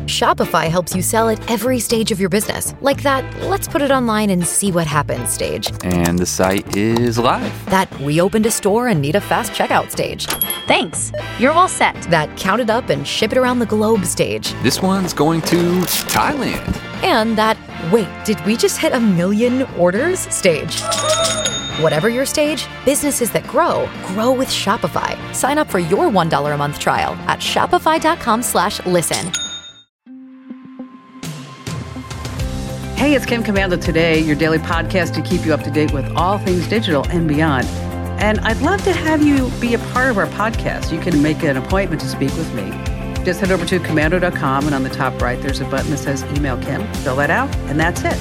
Shopify helps you sell at every stage of your business. Like that, let's put it online and see what happens stage. And the site is live. That we opened a store and need a fast checkout stage. Thanks. You're all set. That count it up and ship it around the globe stage. This one's going to Thailand. And that, wait, did we just hit 1 million orders stage? Whatever your stage, businesses that grow with Shopify. Sign up for your $1 a month trial at shopify.com/listen. Hey, it's Kim Komando Today, your daily podcast to keep you up to date with all things digital and beyond. And I'd love to have you be a part of our podcast. You can make an appointment to speak with me. Just head over to komando.com, and on the top right, there's a button that says Email Kim. Fill that out, and that's it.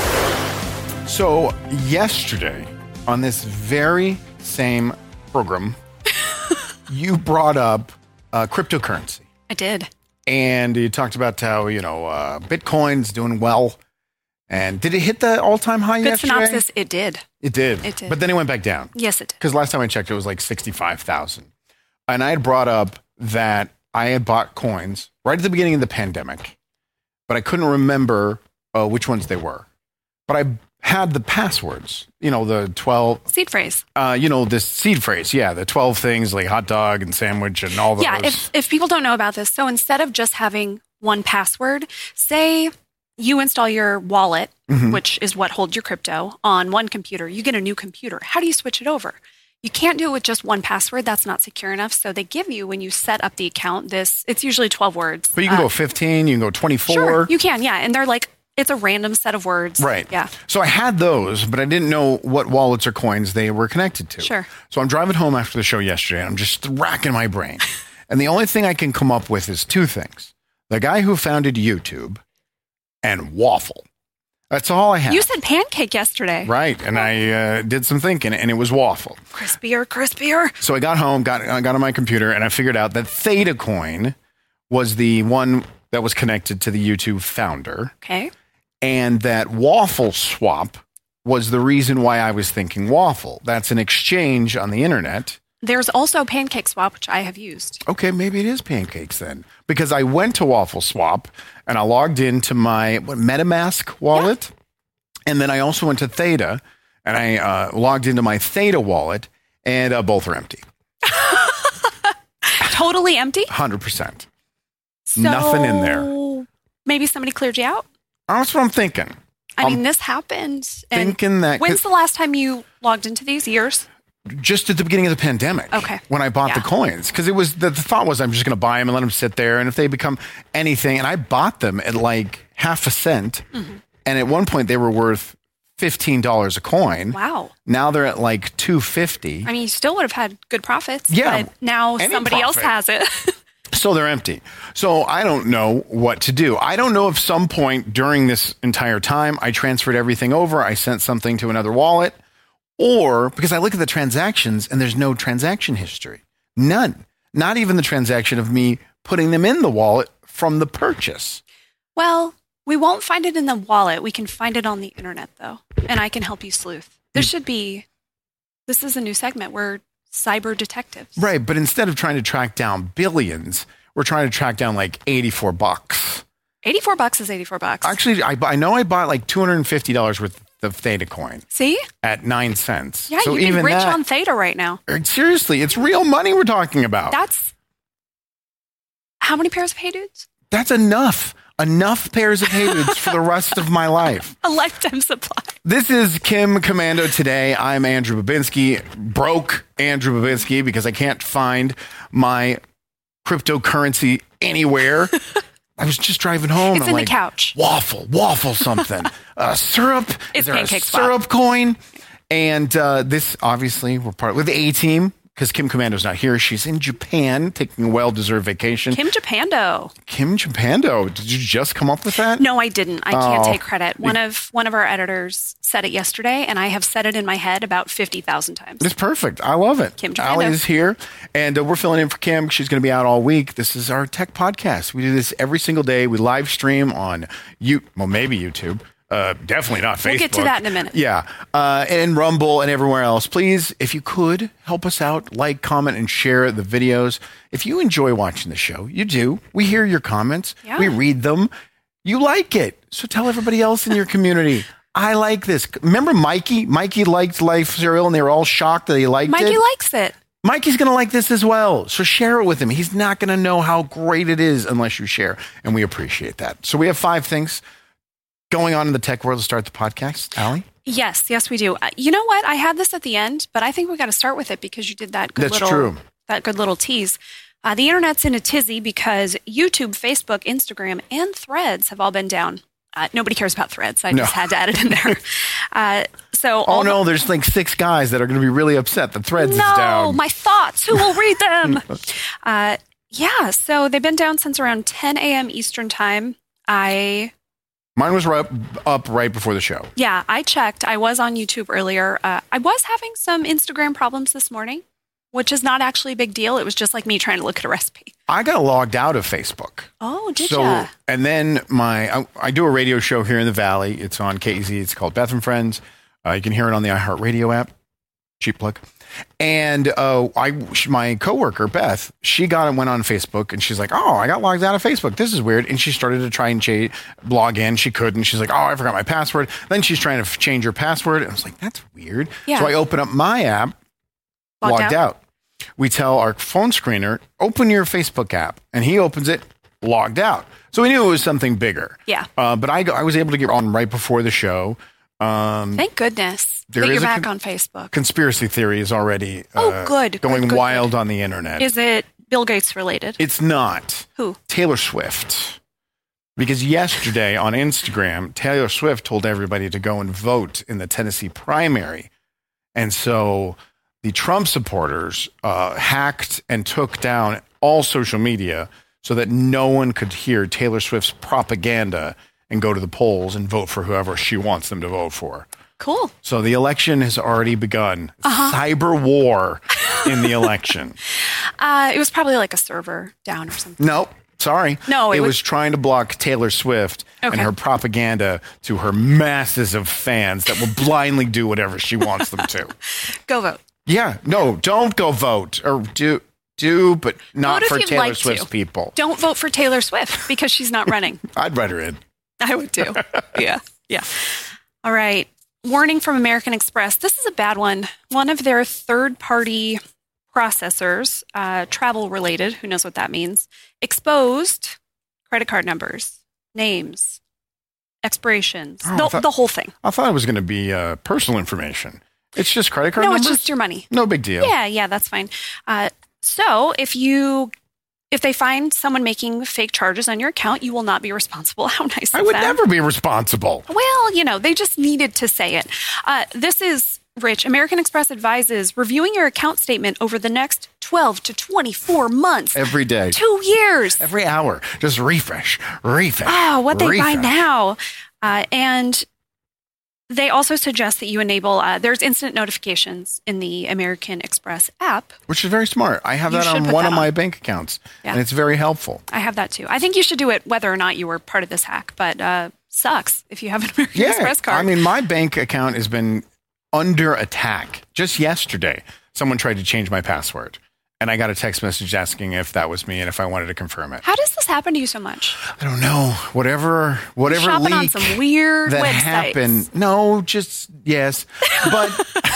So yesterday, on this very same program, you brought up cryptocurrency. I did. And you talked about how, Bitcoin's doing well. And did it hit the all-time high yesterday? Good synopsis, it did. It did. It did. But then it went back down. Yes, it did. Because last time I checked, it was like 65,000. And I had brought up that I had bought coins right at the beginning of the pandemic, but I couldn't remember which ones they were. But I had the passwords, the 12... Seed phrase. This seed phrase. Yeah, the 12 things like hot dog and sandwich and all those. Yeah, if people don't know about this, so instead of just having one password, say you install your wallet, which is what holds your crypto, on one computer, you get a new computer. How do you switch it over? You can't do it with just one password. That's not secure enough. So they give you, when you set up the account, it's usually 12 words. But you can go 15, you can go 24. Sure, you can, yeah. And they're like, it's a random set of words. Right. Yeah. So I had those, but I didn't know what wallets or coins they were connected to. Sure. So I'm driving home after the show yesterday, and I'm just racking my brain. And the only thing I can come up with is two things. The guy who founded YouTube and Waffle. That's all I have. You said pancake yesterday. Right. And I did some thinking, and it was Waffle. Crispier. So I got home, got on my computer, and I figured out that Theta Coin was the one that was connected to the YouTube founder. Okay. And that Waffle Swap was the reason why I was thinking Waffle. That's an exchange on the internet. There's also Pancake Swap, which I have used. Okay, maybe it is pancakes then. Because I went to Waffle Swap and I logged into my MetaMask wallet. Yeah. And then I also went to Theta and I logged into my Theta wallet, and both are empty. Totally empty? 100%. So nothing in there. Maybe somebody cleared you out? That's what I'm thinking. I mean, this happened. Thinking that. When's the last time you logged into these? Years? Just at the beginning of the pandemic. Okay. When I bought the coins. Because it was the thought was I'm just going to buy them and let them sit there. And if they become anything, and I bought them at like half a cent. Mm-hmm. And at one point they were worth $15 a coin. Wow. Now they're at like $2.50. I mean, you still would have had good profits. Yeah. But now somebody else has it. So they're empty. So I don't know what to do. I don't know if some point during this entire time I transferred everything over, I sent something to another wallet, or because I look at the transactions and there's no transaction history. None. Not even the transaction of me putting them in the wallet from the purchase. Well, we won't find it in the wallet. We can find it on the internet, though, and I can help you sleuth. This is a new segment. We're cyber detectives. Right, but instead of trying to track down billions, we're trying to track down like $84. $84 is $84. Actually, I know I bought like $250 worth of Theta coin. See? At 9 cents. Yeah, so you'd be rich on Theta right now. Seriously, it's real money we're talking about. That's how many pairs of Hey Dudes? That's enough. Enough pairs of Hey Dudes for the rest of my life. A lifetime supply. This is Kim Komando Today. I'm Andrew Babinski. Broke Andrew Babinski because I can't find my cryptocurrency anywhere. I was just driving home. It's in the couch. Waffle something. Syrup. It's Is there pancake a syrup swap. coin? And this, obviously, we're part with the A-Team because Kim Komando's not here. She's in Japan taking a well-deserved vacation. Kim Japando. Did you just come up with that? No, I didn't. I can't take credit. One of our editors said it yesterday, and I have said it in my head about 50,000 times. It's perfect. I love it. Kim Japando. Allie is here, and we're filling in for Kim. She's going to be out all week. This is our tech podcast. We do this every single day. We live stream on maybe YouTube. Definitely not Facebook. We'll get to that in a minute. Yeah. And Rumble and everywhere else. Please, if you could, help us out. Like, comment, and share the videos. If you enjoy watching the show, you do. We hear your comments. Yeah. We read them. You like it. So tell everybody else in your community, I like this. Remember Mikey? Mikey liked Life cereal, and they were all shocked that he liked it. Mikey likes it. Mikey's going to like this as well. So share it with him. He's not going to know how great it is unless you share. And we appreciate that. So we have 5 things going on in the tech world to start the podcast. Allie? Yes, we do. You know what? I had this at the end, but I think we got to start with it because you did that good That's true. That good little tease. The internet's in a tizzy because YouTube, Facebook, Instagram, and Threads have all been down. Nobody cares about Threads. I just had to add it in there. There's like 6 guys that are going to be really upset that Threads is down. No, my thoughts. Who will read them? So they've been down since around 10 a.m. Eastern time. Mine was up right before the show. Yeah, I checked. I was on YouTube earlier. I was having some Instagram problems this morning, which is not actually a big deal. It was just like me trying to look at a recipe. I got logged out of Facebook. Oh, did you? And then I do a radio show here in the Valley. It's on KZ. It's called Beth and Friends. You can hear it on the iHeartRadio app. Cheap plug. And my coworker, Beth, she went on Facebook and she's like, oh, I got logged out of Facebook. This is weird. And she started to try and log in. She couldn't. She's like, oh, I forgot my password. Then she's trying to change her password. And I was like, that's weird. Yeah. So I open up my app, logged out. We tell our phone screener, open your Facebook app. And he opens it, logged out. So we knew it was something bigger. Yeah. But I was able to get on right before the show. Thank goodness that you're back on Facebook. Conspiracy theory is already going wild on the internet. Is it Bill Gates related? It's not. Who? Taylor Swift. Because yesterday on Instagram, Taylor Swift told everybody to go and vote in the Tennessee primary. And so the Trump supporters hacked and took down all social media so that no one could hear Taylor Swift's propaganda and go to the polls and vote for whoever she wants them to vote for. Cool. So the election has already begun. Cyber war in the election. It was probably like a server down or something. Nope. Sorry. No, it was trying to block Taylor Swift and her propaganda to her masses of fans that will blindly do whatever she wants them to. Go vote. Yeah. No, don't go vote. Or do, but not for Taylor Swift's people. Don't vote for Taylor Swift because she's not running. I'd write her in. I would too. Yeah. All right. Warning from American Express. This is a bad one. One of their third-party processors, travel related, who knows what that means, exposed credit card numbers, names, expirations, the whole thing. I thought it was going to be personal information. It's just credit card numbers? No, it's just your money. No big deal. Yeah, that's fine. So if they find someone making fake charges on your account, you will not be responsible. How nice of them. I would never be responsible. Well, they just needed to say it. This is, Rich, American Express advises reviewing your account statement over the next 12 to 24 months. Every day. 2 years. Every hour. Just refresh. What they buy now. And they also suggest that you enable, there's instant notifications in the American Express app. Which is very smart. I have that on one of my bank accounts, and it's very helpful. I have that too. I think you should do it whether or not you were part of this hack, but sucks if you have an American Express card. I mean, my bank account has been under attack. Just yesterday, someone tried to change my password. And I got a text message asking if that was me and if I wanted to confirm it. How does this happen to you so much? I don't know. Whatever shopping leak on some weird that websites. happened. No, just yes. But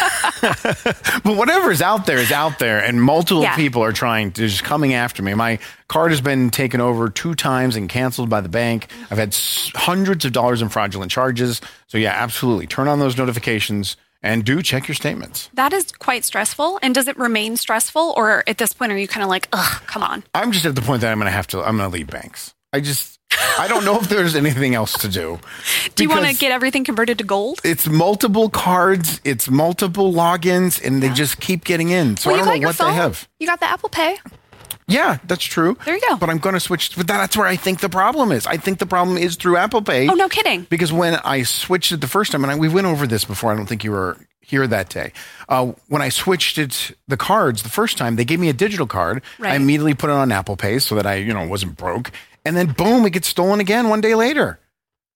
but whatever is out there is out there, and multiple people are just coming after me. My card has been taken over 2 times and canceled by the bank. I've had hundreds of dollars in fraudulent charges. So yeah, absolutely. Turn on those notifications. And do check your statements. That is quite stressful. And does it remain stressful? Or at this point, are you kind of like, ugh, come on? I'm just at the point that I'm going to leave banks. I don't know if there's anything else to do. Do you want to get everything converted to gold? It's multiple cards. It's multiple logins. And they just keep getting in. So I don't know what they have. You got the Apple Pay. Yeah, that's true. There you go. But I'm going to switch. But that's where I think the problem is. I think the problem is through Apple Pay. Oh, no kidding. Because when I switched it the first time, and we went over this before, I don't think you were here that day. When I switched the cards the first time, they gave me a digital card. Right. I immediately put it on Apple Pay so that I, wasn't broke. And then boom, it gets stolen again one day later.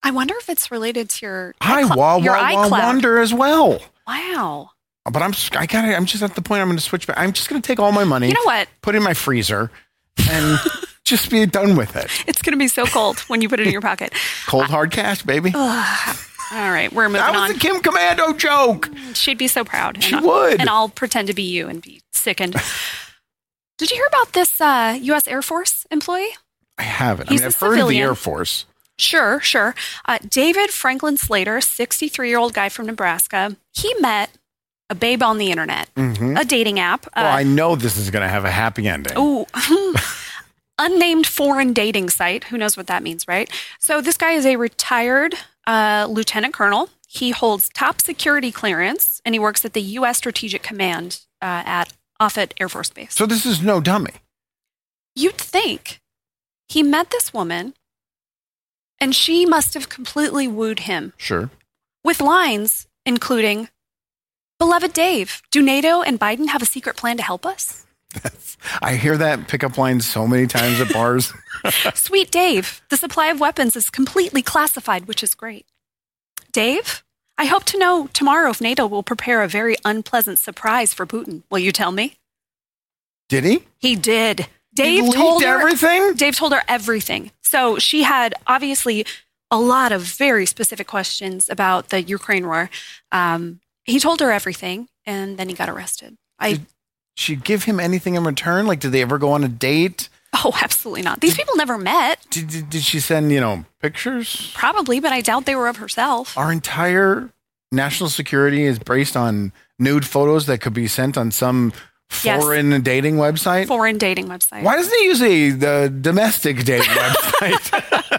I wonder if it's related to your your iCloud. Wonder as well. Wow. But I'm just at the point I'm going to switch back. I'm just going to take all my money. You know what? Put it in my freezer and just be done with it. It's going to be so cold when you put it in your pocket. Cold hard cash, baby. All right, we're moving on. That was a Kim Commando joke. She'd be so proud. She would. And I'll pretend to be you and be sickened. Did you hear about this U.S. Air Force employee? I haven't. He's I've heard of the Air Force. Sure. David Franklin Slater, 63-year-old guy from Nebraska. He met a babe on the internet, a dating app. Well, I know this is going to have a happy ending. Oh, unnamed foreign dating site. Who knows what that means, right? So this guy is a retired lieutenant colonel. He holds top security clearance, and he works at the U.S. Strategic Command at Offutt Air Force Base. So this is no dummy. You'd think he met this woman, and she must have completely wooed him. Sure. With lines including, "Beloved Dave, do NATO and Biden have a secret plan to help us?" I hear that pickup line so many times at bars. "Sweet Dave, the supply of weapons is completely classified, which is great. Dave, I hope to know tomorrow if NATO will prepare a very unpleasant surprise for Putin. Will you tell me?" Did he? He did. He leaked everything? Dave told her everything. So she had obviously a lot of very specific questions about the Ukraine war. He told her everything, and then he got arrested. Did she give him anything in return? Like, did they ever go on a date? Oh, absolutely not. These people never met. Did she send, pictures? Probably, but I doubt they were of herself. Our entire national security is based on nude photos that could be sent on some foreign dating website? Foreign dating website. Why doesn't he use the domestic dating website?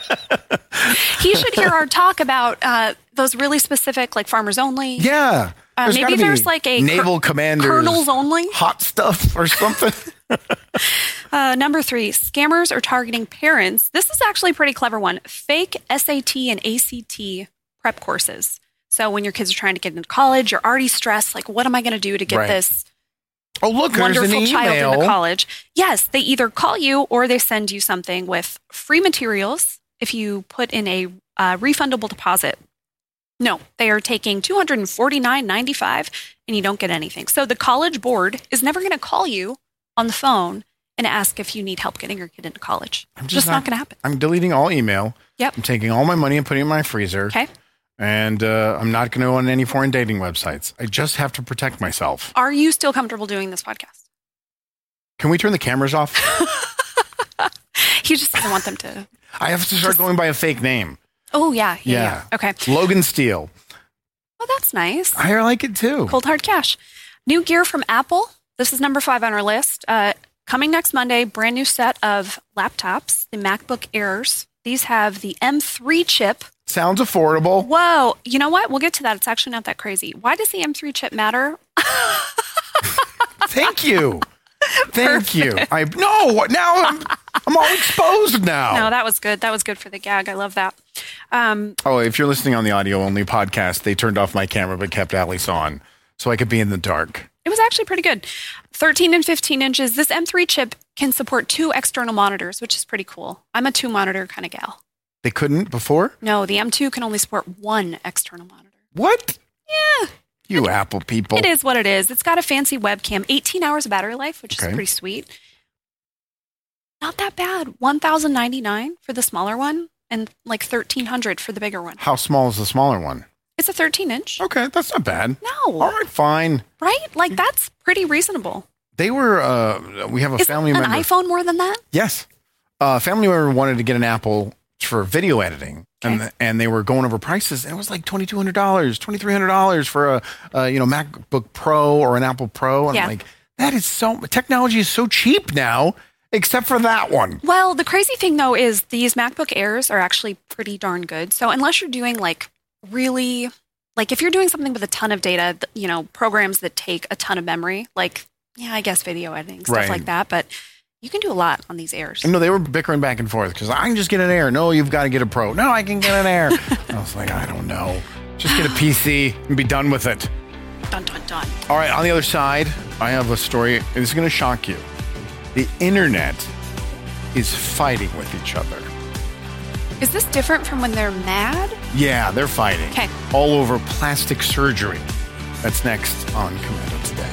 He should hear our talk about those really specific, like Farmers Only. Yeah. Maybe there's like a Naval Commanders Colonels Only. Hot stuff or something. Number 3, scammers are targeting parents. This is actually a pretty clever one. Fake SAT and ACT prep courses. So when your kids are trying to get into college, you're already stressed. Like, what am I going to do to get this wonderful child into college? Yes, they either call you or they send you something with free materials if you put in a refundable deposit. No, they are taking $249.95 and you don't get anything. So the College Board is never going to call you on the phone and ask if you need help getting your kid into college. Just not going to happen. I'm deleting all email. Yep. I'm taking all my money and putting it in my freezer. Okay. And I'm not going to go on any foreign dating websites. I just have to protect myself. Are you still comfortable doing this podcast? Can we turn the cameras off? He just doesn't want them to. I have to start going by a fake name. Oh, yeah. Okay. Logan Steele. Oh, that's nice. I like it too. Cold hard cash. New gear from Apple. This is number 5 on our list. Coming next Monday, brand new set of laptops, the MacBook Airs. These have the M3 chip. Sounds affordable. Whoa. You know what? We'll get to that. It's actually not that crazy. Why does the M3 chip matter? Thank you. Thank you. Now I'm all exposed now. No, that was good. That was good for the gag. I love that. If you're listening on the audio only podcast, they turned off my camera but kept Alice on so I could be in the dark. It was actually pretty good. 13 and 15 inches. This M3 chip can support 2 external monitors, which is pretty cool. I'm a 2 monitor kind of gal. They couldn't before? No, the M2 can only support 1 external monitor. What? Yeah. You Apple people. It is what it is. It's got a fancy webcam, 18 hours of battery life, which is pretty sweet. Not that bad. $1,099 for the smaller one and like $1,300 for the bigger one. How small is the smaller one? It's a 13-inch. Okay, that's not bad. No. All right, fine. Right? Like, that's pretty reasonable. They were, we have a family member. Is an iPhone more than that? Yes. A family member wanted to get an Apple for video editing, and they were going over prices, and it was like $2,200, $2,300 for a MacBook Pro or an Apple Pro. And I'm like, that is technology is so cheap now, except for that one. Well, the crazy thing, though, is these MacBook Airs are actually pretty darn good. So unless you're doing really, if you're doing something with a ton of data, programs that take a ton of memory, I guess video editing, stuff like that. But you can do a lot on these Airs. No, they were bickering back and forth because I can just get an Air. No, you've got to get a Pro. No, I can get an Air. I was like, I don't know. Just get a PC and be done with it. Dun, dun, dun. All right, on the other side, I have a story. It's going to shock you. The internet is fighting with each other. Is this different from when they're mad? Yeah, they're fighting. Okay. All over plastic surgery. That's next on Commando Today.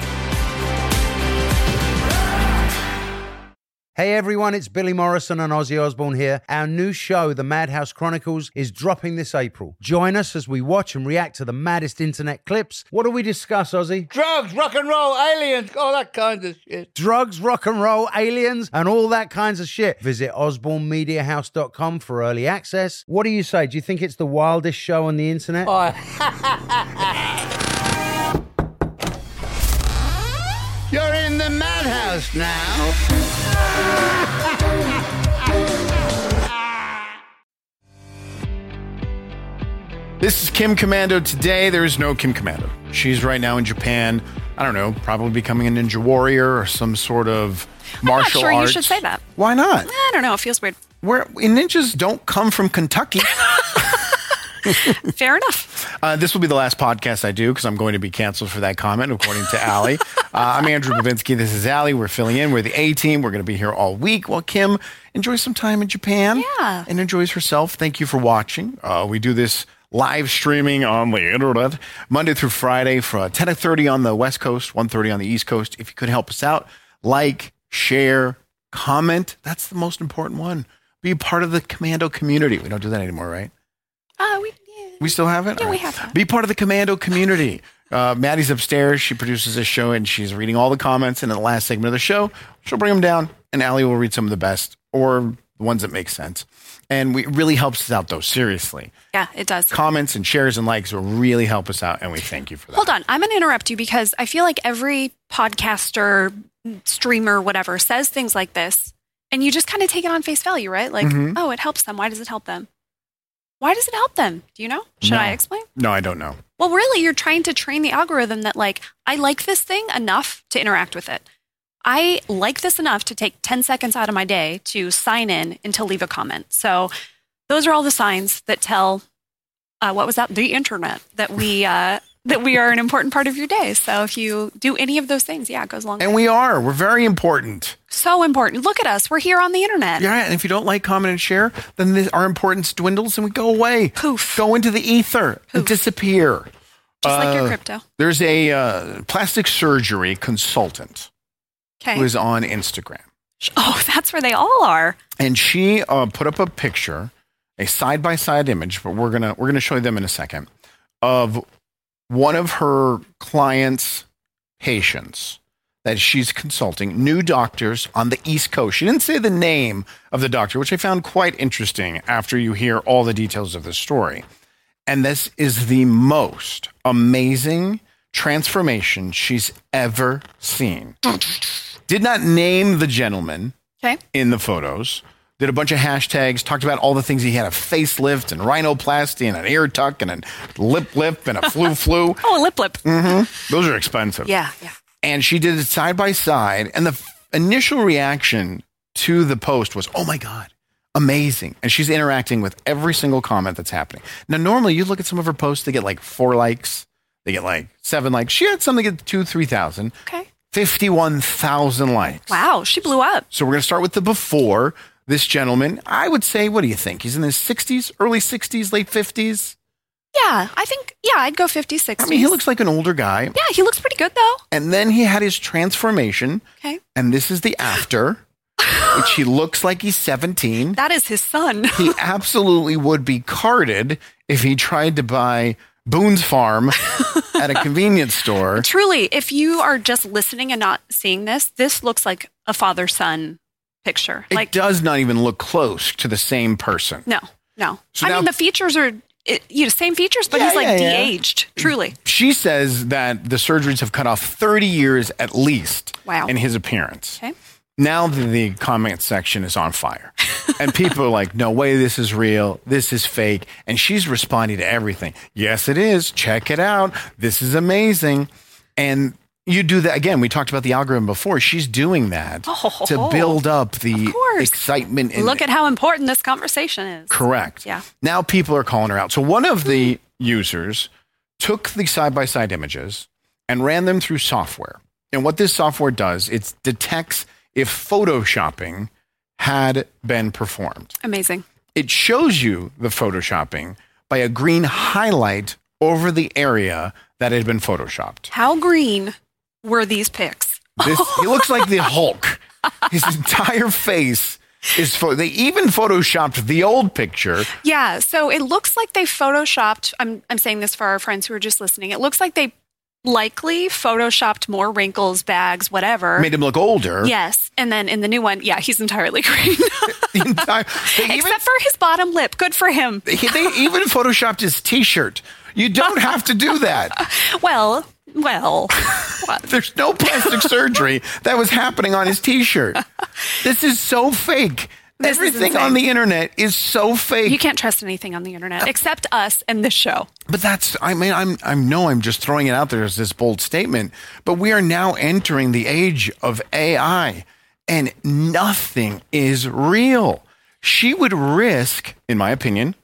Hey everyone, it's Billy Morrison and Ozzy Osbourne here. Our new show, The Madhouse Chronicles, is dropping this April. Join us as we watch and react to the maddest internet clips. What do we discuss, Ozzy? Drugs, rock and roll, aliens, all that kind of shit. Drugs, rock and roll, aliens, and all that kinds of shit. Visit osbornemediahouse.com for early access. What do you say? Do you think it's the wildest show on the internet? You're in the madhouse now. This is Kim Commando Today. There is no Kim Commando. She's right now in Japan. I don't know, probably becoming a ninja warrior or some sort of martial I'm not sure arts. you should say that. Why not? I don't know. It feels weird. Ninjas don't come from Kentucky. Fair enough. This will be the last podcast I do because I'm going to be canceled for that comment, according to Allie. I'm Andrew Bavinsky. This is Allie. We're filling in. We're the A-team. We're going to be here all week while Kim enjoys some time in Japan and enjoys herself. Thank you for watching. We do this live streaming on the internet Monday through Friday from 10:30 on the West Coast, 1:30 on the East Coast. If you could help us out, like, share, comment. That's the most important one. Be part of the Commando community. We don't do that anymore, right? We still have it? Yeah, All we right. have that. Be part of the Commando community. Maddie's upstairs. She produces this show, and she's reading all the comments. And in the last segment of the show, she'll bring them down, and Allie will read some of the best or the ones that make sense. And it really helps us out, though, seriously. Yeah, it does. Comments and shares and likes will really help us out, and we thank you for that. Hold on. I'm going to interrupt you because I feel like every podcaster, streamer, whatever, says things like this, and you just kind of take it on face value, right? Like, oh, it helps them. Why does it help them? Why does it help them? Do you know? Should I explain? No, I don't know. Well, really, you're trying to train the algorithm that, like, I like this thing enough to interact with it. I like this enough to take 10 seconds out of my day to sign in and to leave a comment. So those are all the signs that tell, the internet, that we are an important part of your day. So if you do any of those things, it goes along. And we're very important. So important. Look at us. We're here on the internet. Yeah, and if you don't like, comment, and share, then our importance dwindles and we go away. Poof. Go into the ether and disappear. Just like your crypto. There's a plastic surgery consultant who is on Instagram. Oh, that's where they all are. And she put up a picture, a side-by-side image, but we're gonna show them in a second, of one of her clients' patients that she's consulting, new doctors on the East Coast. She didn't say the name of the doctor, which I found quite interesting after you hear all the details of the story. And this is the most amazing transformation she's ever seen. Did not name the gentleman in the photos. Did a bunch of hashtags, talked about all the things he had, a facelift and rhinoplasty and an ear tuck and a lip and a flu. Oh, a lip. Mm-hmm. Those are expensive. Yeah. And she did it side by side. And the initial reaction to the post was, oh my God, amazing. And she's interacting with every single comment that's happening. Now, normally you look at some of her posts, they get like 4 likes. They get like 7 likes. She had some that get 2,000-3,000. Okay. 51,000 likes. Wow, she blew up. So we're going to start with the before. This gentleman, I would say, what do you think? He's in his 60s, early 60s, late 50s? Yeah, I think, I'd go 50s, 60s. I mean, he looks like an older guy. Yeah, he looks pretty good, though. And then he had his transformation. Okay. And this is the after, which he looks like he's 17. That is his son. He absolutely would be carded if he tried to buy Boone's Farm at a convenience store. Truly, if you are just listening and not seeing this looks like a father-son picture. It does not even look close to the same person. No. So I now, mean, the features are same features, but he's like de-aged. Truly. She says that the surgeries have cut off 30 years at least in his appearance. Okay. Now the comment section is on fire. And people are like, no way, this is real. This is fake. And she's responding to everything. Yes, it is. Check it out. This is amazing. And you do that. Again, we talked about the algorithm before. She's doing that to build up the excitement. Look at how important this conversation is. Correct. Yeah. Now people are calling her out. So one of the users took the side-by-side images and ran them through software. And what this software does, it detects if photoshopping had been performed. Amazing. it shows you the photoshopping by a green highlight over the area that had been photoshopped. How green were these pics? He looks like the Hulk. His entire face is they even photoshopped the old picture. Yeah, so it looks like they photoshopped. I'm saying this for our friends who are just listening. It looks like they likely photoshopped more wrinkles, bags, whatever. Made him look older. Yes, and then in the new one, yeah, he's entirely green. Except for his bottom lip. Good for him. They even photoshopped his T-shirt. You don't have to do that. Well. There's no plastic surgery that was happening on his T-shirt. This is so fake. Everything on the internet is so fake. You can't trust anything on the internet except us and this show. But I'm just throwing it out there as this bold statement, but we are now entering the age of AI and nothing is real. She would risk, in my opinion,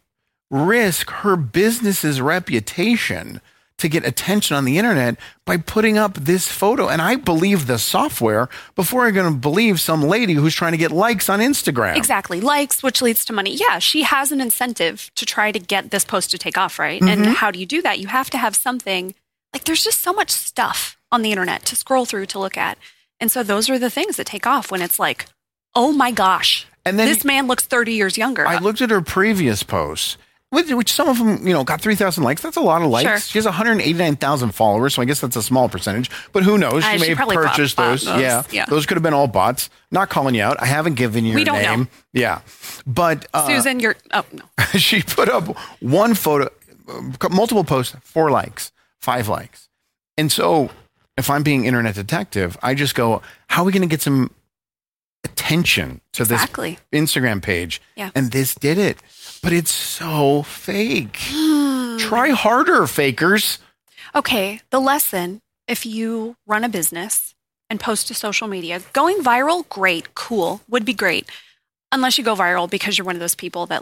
her business's reputation to get attention on the internet by putting up this photo. And I believe the software before I'm going to believe some lady who's trying to get likes on Instagram. Exactly. Likes, which leads to money. Yeah, she has an incentive to try to get this post to take off, right? Mm-hmm. And how do you do that? You have to have something. Like, there's just so much stuff on the internet to scroll through, to look at. And so those are the things that take off when it's like, oh my gosh, and then this man looks 30 years younger. I looked at her previous posts, which some of them, got 3,000 likes. That's a lot of likes. Sure. She has 189,000 followers, so I guess that's a small percentage. But who knows? She may have purchased those. Yeah. Those could have been all bots. Not calling you out. I haven't given you your name. We don't know. Yeah. But Susan, no. She put up one photo, multiple posts, 4 likes, 5 likes. And so if I'm being internet detective, I just go, how are we going to get some attention to this Instagram page? Yeah. And this did it. But it's so fake. Try harder, fakers. Okay, the lesson, if you run a business and post to social media, going viral, great, cool, would be great. Unless you go viral because you're one of those people that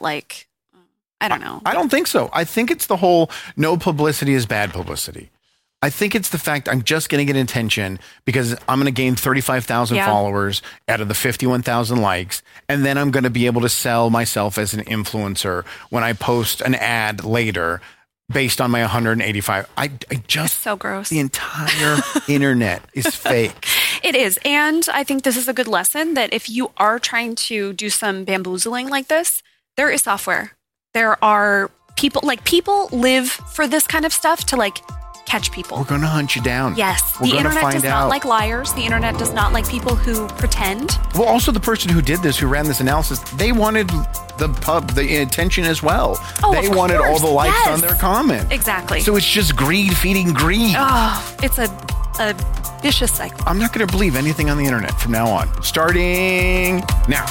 I don't know. I don't think so. I think it's the whole no publicity is bad publicity. I think it's the fact I'm just going to get attention because I'm going to gain 35,000 followers out of the 51,000 likes. And then I'm going to be able to sell myself as an influencer when I post an ad later based on my 185. I just, it's so gross. The entire internet is fake. It is. And I think this is a good lesson that if you are trying to do some bamboozling like this, there is software. There are people live for this kind of stuff to catch people. We're going to hunt you down. Yes. The internet does not like liars. The internet does not like people who pretend. Well, also the person who did this, who ran this analysis, they wanted the attention as well. Oh, they wanted all the likes on their comment. Exactly. So it's just greed feeding greed. Oh, it's a vicious cycle. I'm not going to believe anything on the internet from now on. Starting now.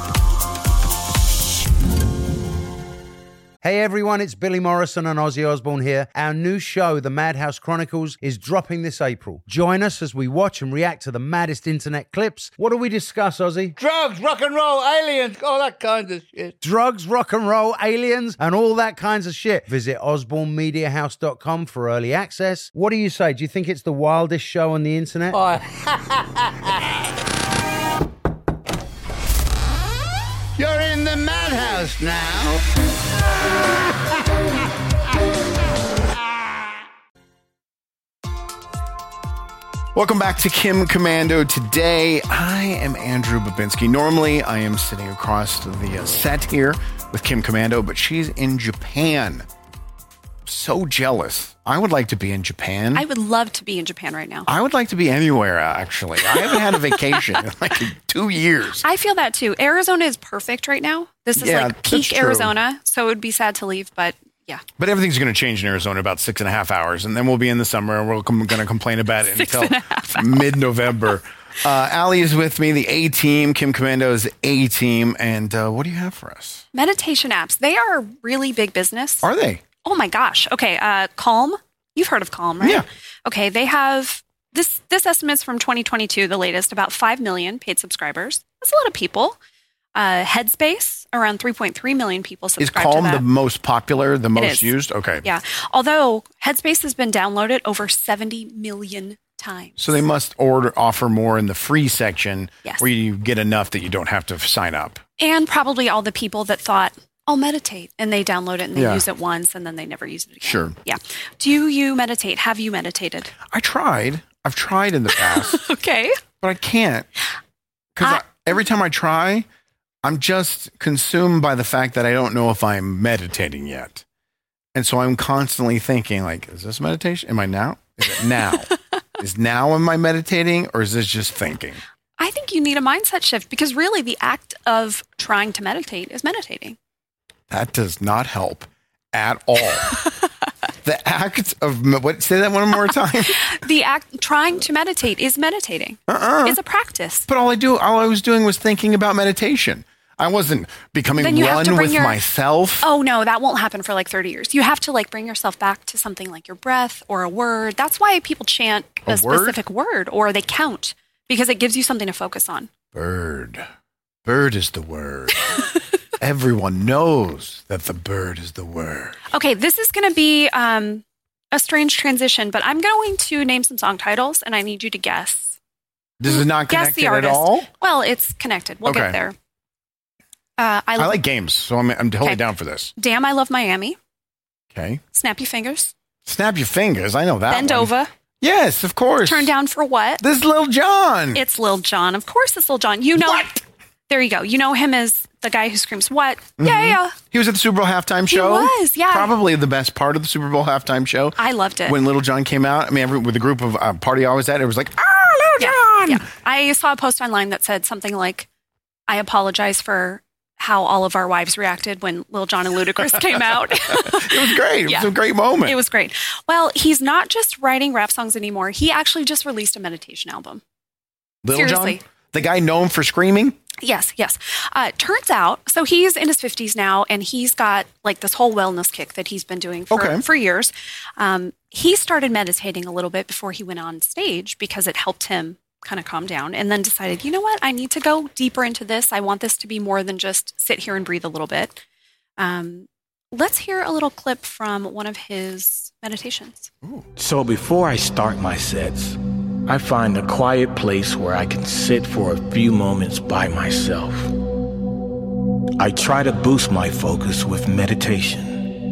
Hey everyone, it's Billy Morrison and Ozzy Osbourne here. Our new show, The Madhouse Chronicles, is dropping this April. Join us as we watch and react to the maddest internet clips. What do we discuss, Ozzy? Drugs, rock and roll, aliens, all that kind of shit. Drugs, rock and roll, aliens, and all that kinds of shit. Visit osbornemediahouse.com for early access. What do you say? Do you think it's the wildest show on the internet? You're in the madhouse now. Welcome back to Kim Commando. Today, I am Andrew Babinski. Normally, I am sitting across the set here with Kim Commando, but she's in Japan. So jealous. I would like to be in Japan. I would love to be in Japan right now. I would like to be anywhere, actually. I haven't had a vacation in 2 years. I feel that too. Arizona is perfect right now. This is peak Arizona, so it would be sad to leave, but yeah. But everything's going to change in Arizona about 6.5 hours, and then we'll be in the summer, and we're going to complain about it until mid-November. Allie is with me, the A-Team. Kim Commando's A-Team. And what do you have for us? Meditation apps. They are a really big business. Are they? Oh my gosh. Okay. Calm. You've heard of Calm, right? Yeah. Okay. They have this estimate's from 2022, the latest, about 5 million paid subscribers. That's a lot of people. Headspace, around 3.3 million people subscribe to that. Is Calm the most popular, the most used? Okay. Yeah. Although Headspace has been downloaded over 70 million times. So they must offer more in the free section where you get enough that you don't have to sign up. And probably all the people that thought, I'll meditate. And they download it and they Yeah. use it once and then they never use it again. Sure. Yeah. Do you meditate? Have you meditated? I've tried in the past, Okay. but I can't. Because every time I try, I'm just consumed by the fact that I don't know if I'm meditating yet. And so I'm constantly thinking, like, is this meditation? Am I now? Is it now? Am I meditating or is this just thinking? I think you need a mindset shift because really the act of trying to meditate is meditating. That does not help at all. The act of, say that one more time. The act trying to meditate is meditating. It's a practice. But all I was doing was thinking about meditation. I wasn't becoming Then you have to one bring with myself. Oh no, that won't happen for like 30 years. You have to like bring yourself back to something like your breath or a word. That's why people chant a specific word or they count because it gives you something to focus on. Bird. Bird is the word. Everyone knows that the bird is the word. Okay, this is going to be a strange transition, but I'm going to name some song titles and I need you to guess. This is not Guess connected the at artist. all? Well, it's connected. We'll Okay. get there. I like games, so I'm totally Okay. down for this. Damn, I Love Miami. Okay. Snap Your Fingers. Snap Your Fingers. I know that Bend one. Over. Yes, of course. Turn Down for What? This is Lil Jon. It's Lil Jon. Of course it's Lil Jon. You know. What? There you go. You know him as the guy who screams, what? Yeah. He was at the Super Bowl halftime show. was, yeah. Probably the best part of the Super Bowl halftime show. I loved it. When Little John came out, I mean, with the group of party I was at, it was like, Little John! Yeah. I saw a post online that said something like, I apologize for how all of our wives reacted when Lil Jon and Ludacris came out. It was great. It Yeah. was a great moment. It was great. Well, he's not just writing rap songs anymore. He actually just released a meditation album. Little seriously. John? The guy known for screaming? Yes. Turns out, so he's in his 50s now, and he's got like this whole wellness kick that he's been doing for years. He started meditating a little bit before he went on stage because it helped him kind of calm down, and then decided, you know what, I need to go deeper into this. I want this to be more than just sit here and breathe a little bit. Let's hear a little clip from one of his meditations. So before I start my sets, I find a quiet place where I can sit for a few moments by myself. I try to boost my focus with meditation.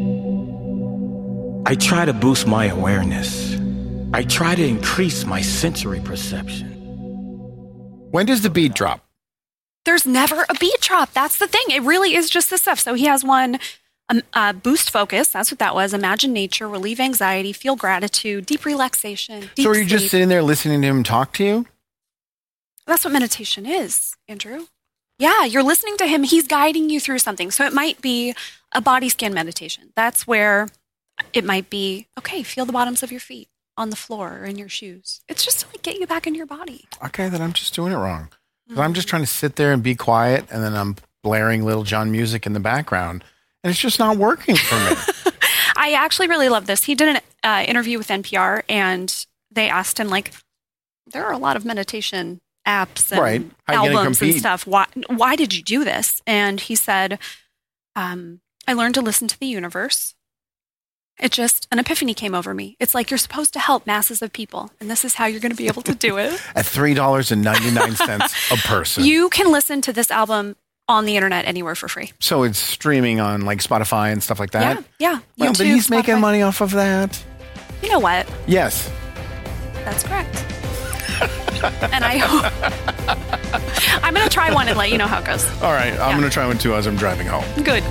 I try to boost my awareness. I try to increase my sensory perception. When does the beat drop? There's never a beat drop. That's the thing. It really is just this stuff. So he has one, boost focus. That's what that was. Imagine nature, relieve anxiety, feel gratitude, deep relaxation. Deep So are you just sleep. sitting there listening to him talk to you? That's what meditation is, Andrew. Yeah, you're listening to him. He's guiding you through something. So it might be a body scan meditation. That's where it might be, okay, feel the bottoms of your feet on the floor or in your shoes. It's just to like get you back into your body. Okay, then I'm just doing it wrong. 'Cause I'm just trying to sit there and be quiet, and then I'm blaring Little John music in the background, and it's just not working for me. I actually really love this. He did an interview with NPR, and they asked him, like, there are a lot of meditation apps and Right. How you gonna albums and compete? stuff. Why did you do this? And he said, I learned to listen to the universe. It just, an epiphany came over me. It's like you're supposed to help masses of people, and this is how you're going to be able to do it. At $3.99 a person. You can listen to this album on the internet anywhere for free. So it's streaming on like Spotify and stuff like that? Yeah. Well, but YouTube, he's making Spotify. money off of that. You know what? Yes. That's correct. And I hope I'm going to try one and let you know how it goes. All right. I'm going to try one too as I'm driving home. Good.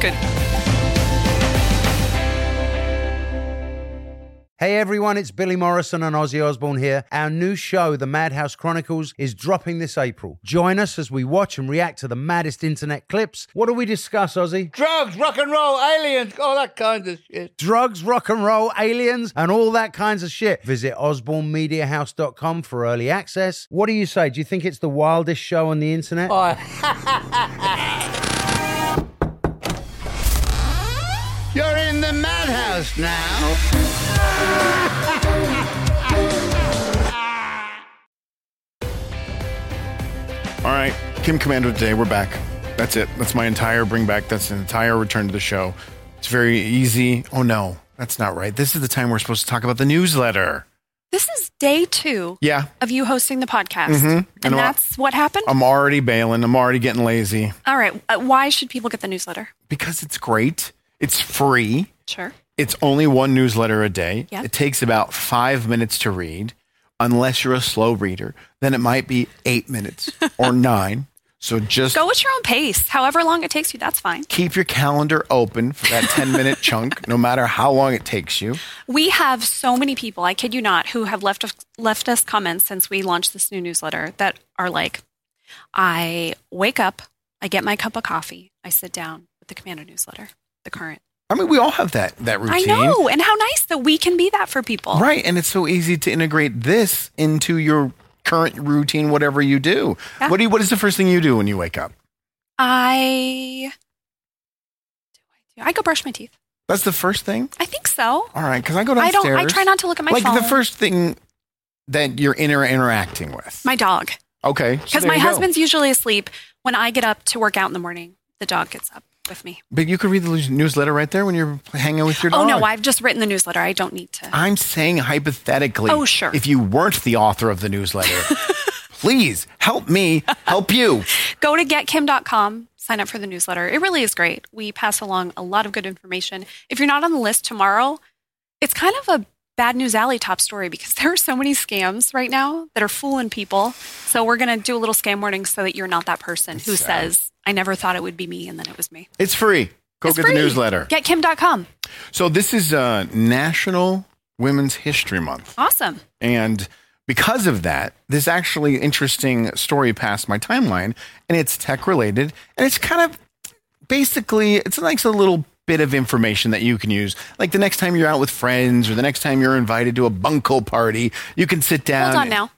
Hey everyone, it's Billy Morrison and Ozzy Osbourne here. Our new show, The Madhouse Chronicles, is dropping this April. Join us as we watch and react to the maddest internet clips. What do we discuss, Ozzy? Drugs, rock and roll, aliens, all that kind of shit. Drugs, rock and roll, aliens, and all that kinds of shit. Visit osbornemediahouse.com for early access. What do you say? Do you think it's the wildest show on the internet? You're in the madhouse now. All right. Kim Commando today. We're back. That's it. That's my entire bring back. That's an entire return to the show. It's very easy. Oh, no. That's not right. This is the time we're supposed to talk about the newsletter. This is day 2 Yeah. of you hosting the podcast. And that's what happened? I'm already bailing. I'm already getting lazy. All right. Why should people get the newsletter? Because it's great. It's free. Sure. It's only one newsletter a day. Yeah. It takes about 5 minutes to read. Unless you're a slow reader, then it might be 8 minutes or 9. So just go at your own pace. However long it takes you, that's fine. Keep your calendar open for that 10-minute chunk, no matter how long it takes you. We have so many people, I kid you not, who have left us comments since we launched this new newsletter that are like, I wake up, I get my cup of coffee, I sit down with the Commando newsletter, the current. I mean, we all have that routine. I know, and how nice that we can be that for people. Right, and it's so easy to integrate this into your current routine, whatever you do. Yeah. What is the first thing you do when you wake up? I go brush my teeth. That's the first thing? I think so. All right, because I go downstairs. I try not to look at my phone. Like the first thing that you're interacting with. My dog. Okay. Because my husband's usually asleep. When I get up to work out in the morning, the dog gets up with me. But you could read the newsletter right there when you're hanging with your dog. Oh, no, I've just written the newsletter. I don't need to. I'm saying hypothetically. Oh, sure. If you weren't the author of the newsletter, please help me help you. Go to getkim.com, sign up for the newsletter. It really is great. We pass along a lot of good information. If you're not on the list tomorrow, it's kind of a Bad News Alley top story because there are so many scams right now that are fooling people. So we're going to do a little scam warning so that you're not that person who says, I never thought it would be me, and then it was me. It's free. Go get the newsletter. Getkim.com. So this is National Women's History Month. Awesome. And because of that, this actually interesting story passed my timeline, and it's tech related, and it's kind of basically, it's like a little bit of information that you can use. Like the next time you're out with friends or the next time you're invited to a bunko party, you can sit down. Hold on now.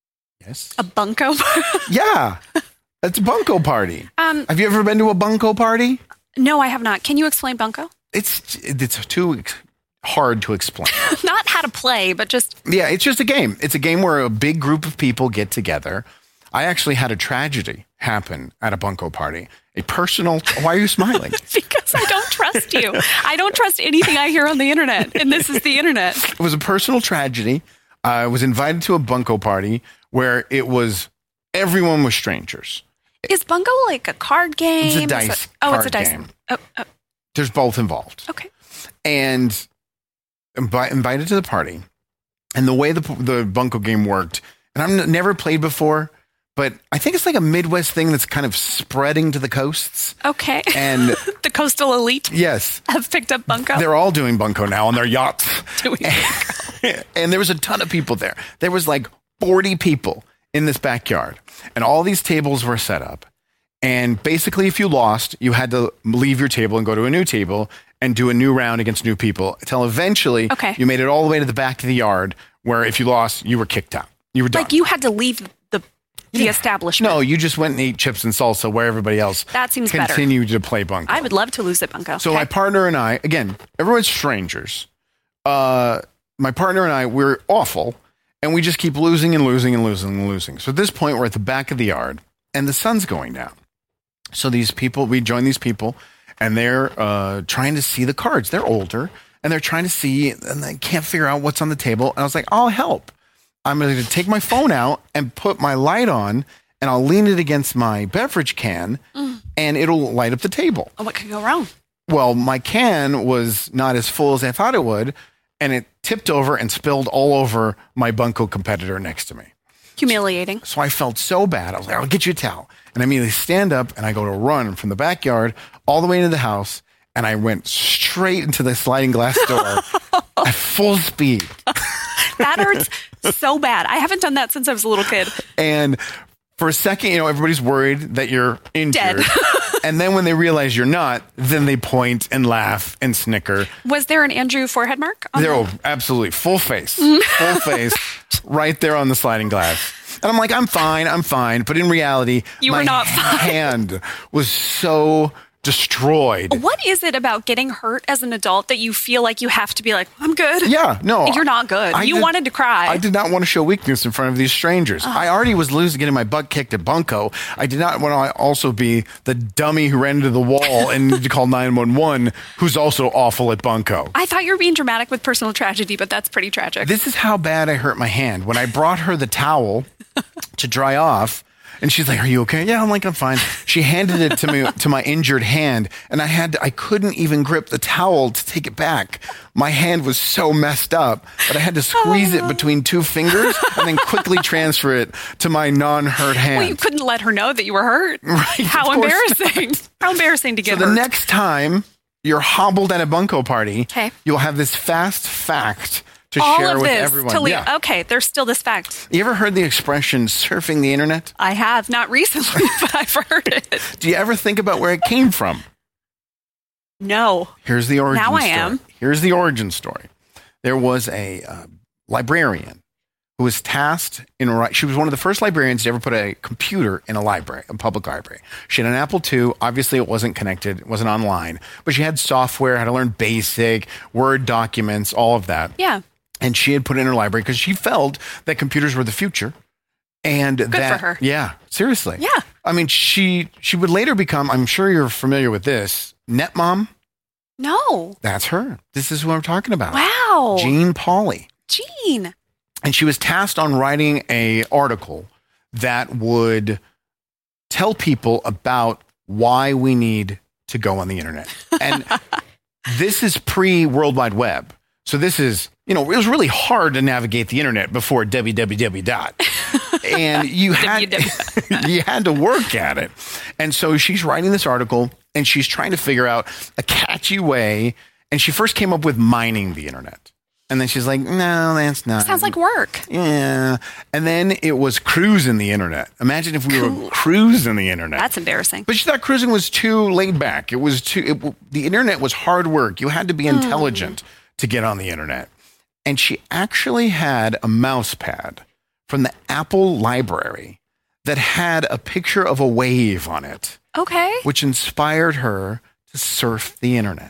Yes. A bunko party? Yeah. It's a bunko party. Have you ever been to a bunko party? No, I have not. Can you explain bunko? It's too hard to explain. Not how to play, but just... Yeah, it's just a game. It's a game where a big group of people get together. I actually had a tragedy happen at a bunko party. A personal... Why are you smiling? Because I don't trust you. I don't trust anything I hear on the internet, and this is the internet. It was a personal tragedy. I was invited to a bunko party where everyone was strangers. Is bunko like a card game? It's a dice it's a dice game. Oh. There's both involved. Okay. And invited to the party. And the way the bunko game worked, and I've never played before, but I think it's like a Midwest thing that's kind of spreading to the coasts. Okay. And the coastal elite yes, have picked up bunko. They're all doing bunko now on their yachts. Doing bunko. And there was a ton of people there. There was like 40 people in this backyard. And all these tables were set up. And basically, if you lost, you had to leave your table and go to a new table and do a new round against new people until eventually you made it all the way to the back of the yard where if you lost, you were kicked out. You were done. Like you had to leave the establishment. No, you just went and ate chips and salsa where everybody else that seems better. Continued to play bunko. I would love to lose at bunko. So my partner and I, again, everyone's strangers. My partner and I, we're awful. And we just keep losing and losing and losing and losing. So at this point, we're at the back of the yard and the sun's going down. So these people, we join these people and they're trying to see the cards. They're older and they're trying to see and they can't figure out what's on the table. And I was like, I'll help. I'm going to take my phone out and put my light on and I'll lean it against my beverage can and it'll light up the table. Oh, what could go wrong? Well, my can was not as full as I thought it would. And it tipped over and spilled all over my bunko competitor next to me. Humiliating. So I felt so bad. I was like, I'll get you a towel. And I immediately stand up and I go to run from the backyard all the way into the house. And I went straight into the sliding glass door at full speed. That hurts so bad. I haven't done that since I was a little kid. And for a second, everybody's worried that you're injured. Dead. And then when they realize you're not, then they point and laugh and snicker. Was there an Andrew forehead mark? Absolutely. Full face. Full face. Right there on the sliding glass. And I'm like, I'm fine. But in reality, you were not fine. Hand was so destroyed. What is it about getting hurt as an adult that you feel like you have to be like, I'm good? Yeah, no. You're not good. You wanted to cry. I did not want to show weakness in front of these strangers. I already was getting my butt kicked at Bunko. I did not want to also be the dummy who ran into the wall and needed to call 911, who's also awful at Bunko. I thought you were being dramatic with personal tragedy, but that's pretty tragic. This is how bad I hurt my hand. When I brought her the towel to dry off, and she's like, "Are you okay?" Yeah, I'm like, "I'm fine." She handed it to me, to my injured hand, and I couldn't even grip the towel to take it back. My hand was so messed up, but I had to squeeze it between two fingers and then quickly transfer it to my non-hurt hand. Well, you couldn't let her know that you were hurt. Right, How embarrassing. How embarrassing to get hurt. So the next time you're hobbled at a Bunko party, okay, you'll have this fast fact to all share of with this everyone. Okay, there's still this fact. You ever heard the expression surfing the internet? I have. Not recently, but I've heard it. Do you ever think about where it came from? No. Here's the origin story. Now I am. Here's the origin story. There was a librarian who was tasked she was one of the first librarians to ever put a computer in a library, a public library. She had an Apple II. Obviously, it wasn't connected. It wasn't online. But she had software, had to learn BASIC, Word documents, all of that. Yeah. And she had put it in her library because she felt that computers were the future. And Good that, for her. Yeah, seriously. Yeah. I mean, she would later become, I'm sure you're familiar with this, NetMom. No. That's her. This is who I'm talking about. Wow. Jean Pauley. Jean. And she was tasked on writing an article that would tell people about why we need to go on the internet. And this is pre-World Wide Web. So this is, it was really hard to navigate the internet before www. And you had to work at it. And so she's writing this article and she's trying to figure out a catchy way. And she first came up with mining the internet. And then she's like, no, that's not. Sounds like work. Yeah. And then it was cruising the internet. Imagine if we were cruising the internet. That's embarrassing. But she thought cruising was too laid back. The internet was hard work. You had to be intelligent to get on the internet. And she actually had a mouse pad from the Apple library that had a picture of a wave on it. Okay. Which inspired her to surf the internet.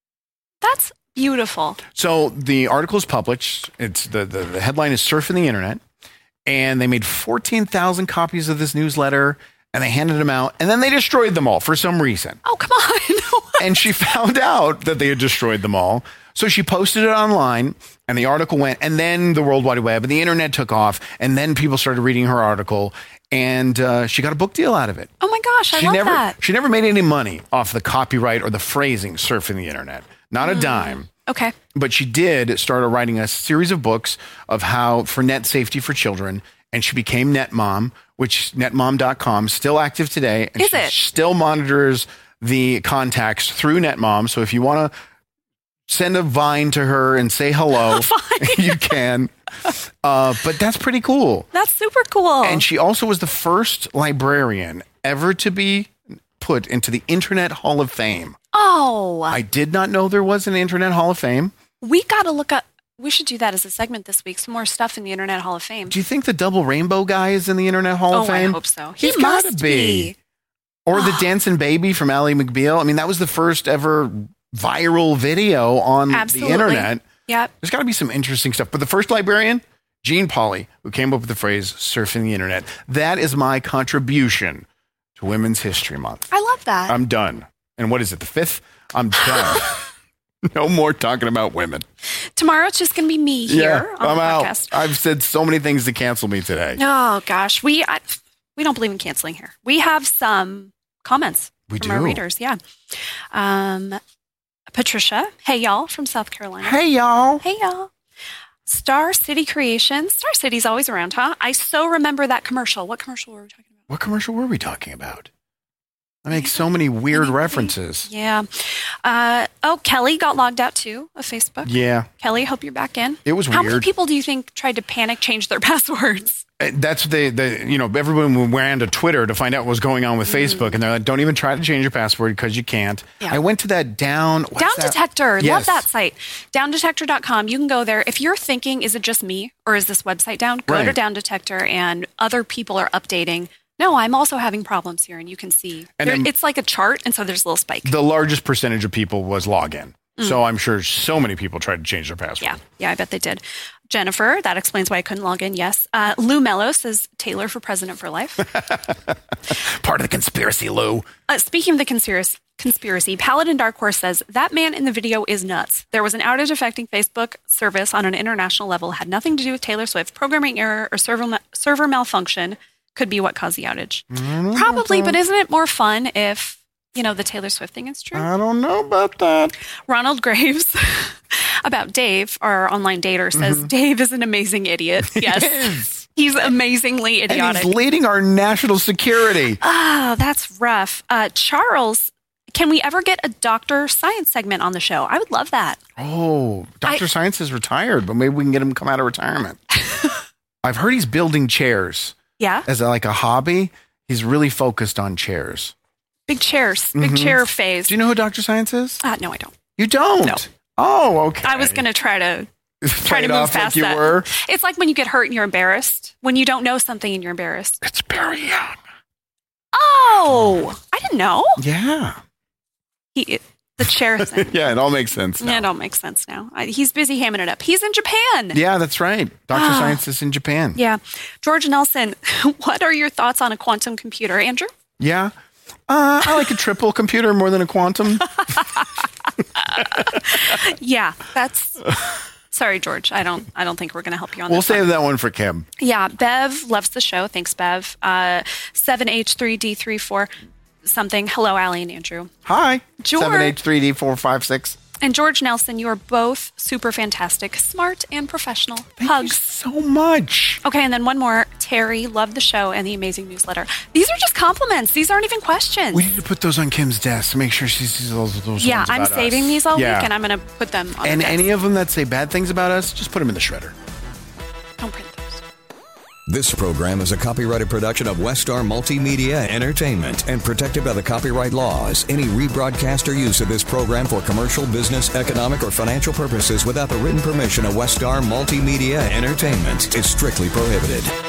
That's beautiful. So the article is published. It's the headline is Surfing the Internet. And they made 14,000 copies of this newsletter and they handed them out. And then they destroyed them all for some reason. Oh, come on. And she found out that they had destroyed them all. So she posted it online and the article went, and then the World Wide Web and the internet took off. And then people started reading her article and she got a book deal out of it. Oh my gosh, I love that. She never made any money off the copyright or the phrasing surfing the internet. Not a dime. Okay. But she did start writing a series of books of how for net safety for children. And she became NetMom, which netmom.com, still active today. And Is it? Still monitors the contacts through NetMom. So if you want to send a Vine to her and say hello, you can. But that's pretty cool. That's super cool. And she also was the first librarian ever to be put into the Internet Hall of Fame. Oh. I did not know there was an Internet Hall of Fame. We got to look up. We should do that as a segment this week. Some more stuff in the Internet Hall of Fame. Do you think the Double Rainbow guy is in the Internet Hall of Fame? I hope so. He's gotta be. Or the Dancing Baby from Ally McBeal. I mean, that was the first ever viral video on the internet. Yep. There's got to be some interesting stuff. But the first librarian, Jean Pauley, who came up with the phrase surfing the internet. That is my contribution to Women's History Month. I love that. I'm done. And what is it, the 5th? I'm done. No more talking about women. Tomorrow it's just going to be me here on the podcast. I've said so many things to cancel me today. Oh, gosh. We don't believe in canceling here. We have some comments from our readers. Yeah. Patricia, hey, y'all, from South Carolina. Hey, y'all. Hey, y'all. Star City Creations. Star City's always around, huh? I so remember that commercial. What commercial were we talking about? What commercial were we talking about? I make so many weird references. Yeah. Kelly got logged out too of Facebook. Yeah. Kelly, hope you're back in. It was How weird. many people do you think tried to panic change their passwords? That's everyone ran to Twitter to find out what was going on with Facebook, and they're like, don't even try to change your password because you can't. Yeah. I went to that Down Detector. Yes. Love that site. Downdetector.com. You can go there. If you're thinking, is it just me or is this website down? Go to Down Detector, and other people are updating No, I'm also having problems here, and you can see. And It's like a chart, and so there's a little spike. The largest percentage of people was login. So I'm sure so many people tried to change their password. Yeah, I bet they did. Jennifer, that explains why I couldn't log in. Yes. Lou Mello says Taylor for president for life. Part of the conspiracy, Lou. Speaking of the conspiracy, Paladin Dark Horse says that man in the video is nuts. There was an outage affecting Facebook service on an international level. Had nothing to do with Taylor Swift. Programming error or server malfunction could be what caused the outage. Probably, but isn't it more fun if, the Taylor Swift thing is true? I don't know about that. Ronald Graves about Dave, our online dater, says Dave is an amazing idiot. Yes. He's amazingly idiotic. And he's leading our national security. Oh, that's rough. Charles, can we ever get a Dr. Science segment on the show? I would love that. Oh, Dr. Science is retired, but maybe we can get him to come out of retirement. I've heard he's building chairs. Yeah? As like a hobby. He's really focused on chairs. Big chairs. Big chair phase. Do you know who Dr. Science is? No, I don't. You don't? No. Oh, okay. I was going to try to move off past like you that. were. It's like when you get hurt and you're embarrassed. When you don't know something and you're embarrassed. It's Barry Young. Oh, I didn't know. Yeah. The chair thing. Yeah, it all makes sense now. Yeah, it all makes sense now. He's busy hamming it up. He's in Japan. Yeah, that's right. Dr. Science is in Japan. Yeah. George Nelson, what are your thoughts on a quantum computer? Andrew? Yeah. I like a triple computer more than a quantum. Yeah, that's... Sorry, George. I don't think we're going to help you on We'll this one. save that one for Kim. Yeah, Bev loves the show. Thanks, Bev. 7H3D34 something. Hello, Allie and Andrew. Hi. George. 7H3D456. And George Nelson, you are both super fantastic, smart, and professional. Thank Hugs. you so much. Okay, and then one more. Terry, love the show and the amazing newsletter. These are just compliments. These aren't even questions. We need to put those on Kim's desk to make sure she sees those Yeah, ones I'm about saving us. these all week, and I'm going to put them on And the desk. any of them that say bad things about us, just put them in the shredder. Don't print those. This program is a copyrighted production of Westar Multimedia Entertainment and protected by the copyright laws. Any rebroadcast or use of this program for commercial, business, economic, or financial purposes without the written permission of Westar Multimedia Entertainment is strictly prohibited.